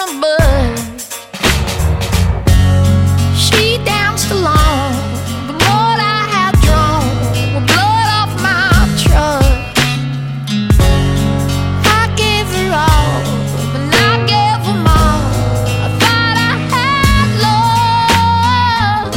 but she danced along. The blood I had drawn, the blood off my trust. I gave her all, and I gave her more. I thought I had love.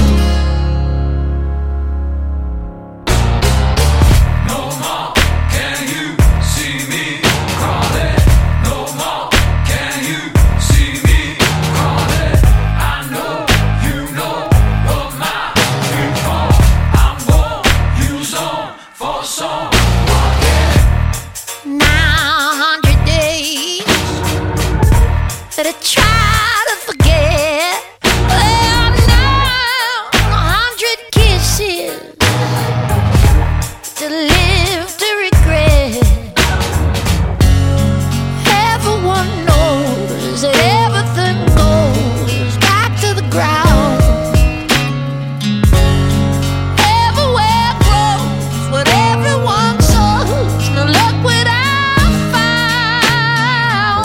No more can you see me crawling. No more can you see me crawling. I know you know what my feet are. I'm gonna use them for some walking. Now 100 days that I try to forget. Well, now 100 kisses to live to regret. Everyone knows that everything goes back to the ground. Everywhere grows what everyone sows. Now look what I found.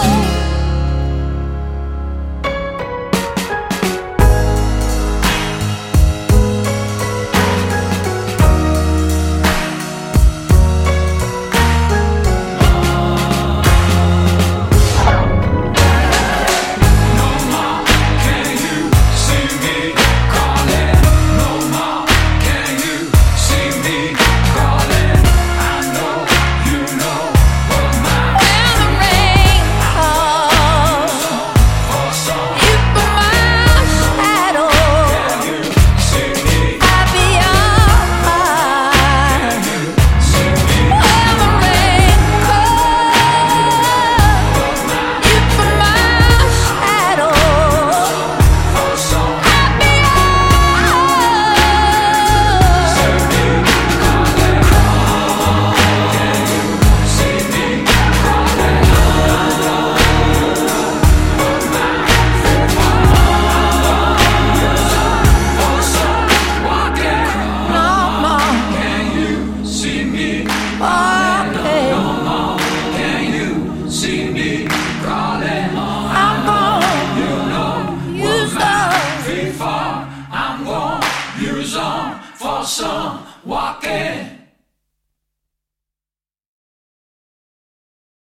No more can you see me crawling. No more can you see me crawling. I know you know what my When the rain falls, for some you put my shadow. you see me. I'll be alright. See me. When the rain falls, you put my shadow. For some I'll be alright. see me crawling. Can you see me crawling? For some walking. No more Can you see me? walking. Can you see me crawling? I'm gonna use up. Feet far, I'm gonna use 'em for some walking.